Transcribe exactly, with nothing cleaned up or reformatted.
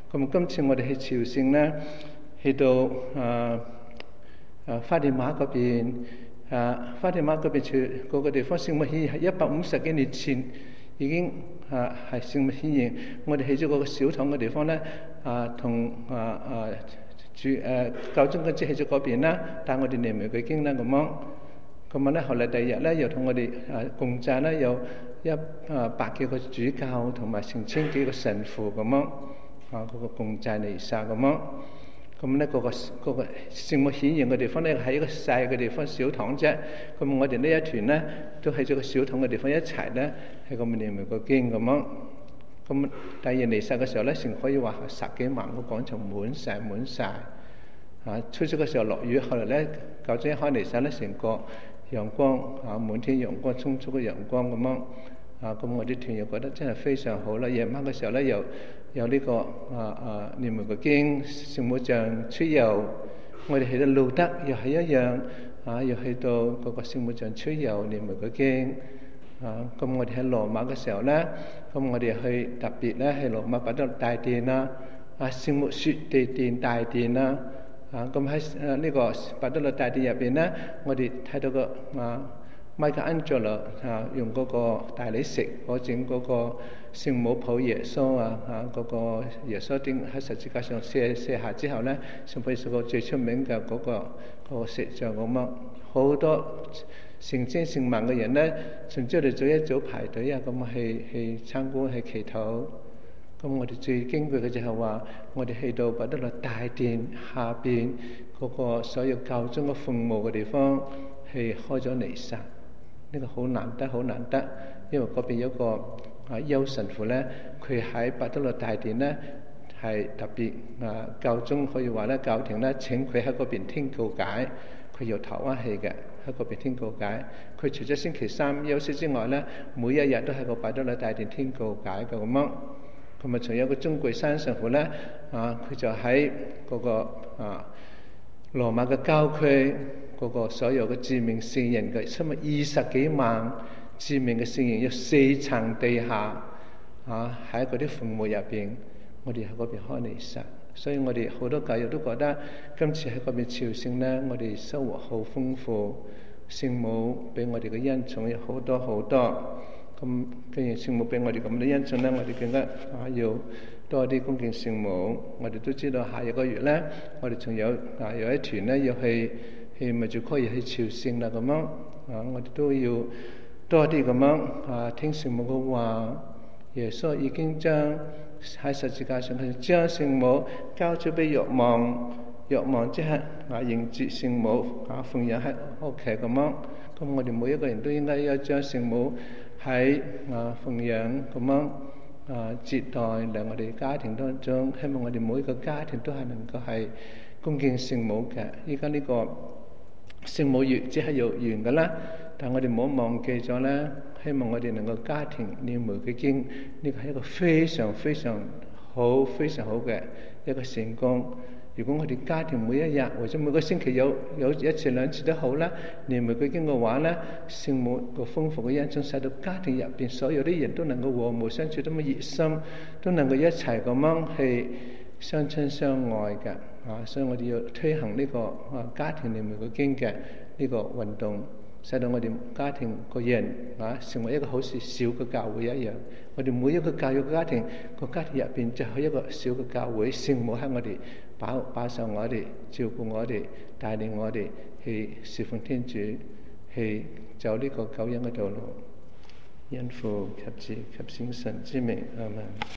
咁今次我哋去朝聖咧，去到啊啊花地瑪嗰邊啊，花地瑪嗰邊處嗰個地方聖母顯現係一百五十幾年前已經啊係聖母顯現。我哋去咗嗰個小堂嘅地方咧，啊同啊啊主誒教宗嗰支去咗嗰邊啦，帶我哋念玫瑰經啦咁樣。咁啊咧，後嚟第二日咧，又同我哋啊共祭咧，有一啊百幾個主教同埋成千幾個神父咁樣啊，嗰個共祭彌撒咁樣。咁咧，嗰個嗰個聖母顯現嘅地方咧，係一個細嘅地方小堂啫。咁我哋呢一團咧，都喺咗個小堂嘅地方一齊咧，喺咁念玫瑰經咁樣。咁第二日彌撒嘅時候咧，成可以話係十幾萬個廣場滿晒滿晒。啊！初初嘅時候落雨，後來咧教宗一開彌撒咧，成個陽光啊，滿天陽光，充足嘅陽光咁樣啊！咁我啲團友覺得真係非常好啦。夜晚嘅時候咧，又有呢、這個啊啊念玫瑰經、聖母像出遊。我哋去到路德又係一樣啊，又去到嗰個聖母像出遊念玫瑰經啊。咁我哋喺羅馬嘅時候咧，咁我哋去特別咧喺羅馬伯多祿大殿啦，啊聖母雪地殿大殿啦。啊，咁喺誒呢個伯多祿大殿入邊咧，我哋睇到個啊米迦安佐羅啊，用嗰個大理石攞整嗰個聖母抱耶穌啊，啊嗰、那個耶穌釘喺十字架上卸卸下之後咧，聖母耶穌個最出名嘅嗰、那個嗰、那個石像咁樣，好多成千成萬嘅人咧，從朝頭早一早排隊啊，咁去去參觀去祈禱。咁我哋最驚懼嘅就係話，我哋去到伯多祿大殿下邊嗰個所有教宗嘅墳墓嘅地方，係開咗彌撒。呢個好難得，好難得，因為嗰邊有個啊邱神父咧，佢喺伯多祿大殿咧係特別啊教宗可以話咧教廷咧請佢喺嗰邊聽告解，佢由台灣去嘅喺嗰邊聽告解。佢除咗星期三休息之外咧，每一日都喺個伯多祿大殿聽告解嘅咁樣。咁啊，仲有個鍾桂山神父咧，啊，佢就喺嗰、那個啊羅馬嘅郊區嗰個所有嘅知名聖人嘅，差唔多二十幾萬知名嘅聖人，有四層地下啊，喺嗰啲墳墓入邊，我哋喺嗰邊開彌撒，所以我哋好多教友都覺得今次喺嗰邊朝聖咧，我哋收穫好豐富，聖母俾我哋嘅恩寵有好多好多。咁既然聖母俾我哋咁多恩寵咧，我哋更加啊要多啲恭敬聖母。我哋都知道下一個月咧，我哋仲有啊有一團咧要去去咪就可以去朝聖啦咁樣啊，我哋都要多啲咁樣啊聽聖母嘅話。耶穌已經將喺十字架上佢將聖母交咗俾若望，若望即係啊迎接聖母啊奉養喺屋企咁樣。咁我哋每一個人都應該要將聖母喺啊奉養咁樣啊接待嚟我哋家庭當中，希望我哋每一個家庭都係能夠係恭敬聖母嘅。依家呢個聖母月即係要完噶啦，但我哋唔好忘記咗咧，希望我哋能夠家庭念玫瑰經，呢個係一個非常非常好非常好嘅一個成功。如果我哋家庭每一日或者每個星期有有一次兩次都好啦，念玫瑰經嘅話咧，聖母個豐富嘅恩寵使到家庭入邊所有啲人都能夠和睦相處，都咁熱心，都能夠一齊咁樣去相親相愛嘅啊！所以我哋要推行呢個啊家庭念玫瑰經嘅呢個運動，使到我哋家庭個人啊成為一個好似小嘅教會一樣。我哋每一個教育嘅家庭個家庭入邊就係一個小嘅教會，聖母喺我哋保保守我哋，照顧我哋，帶領我哋去侍奉天主，去走呢個救恩嘅道路。因父及子及聖神之名，阿們。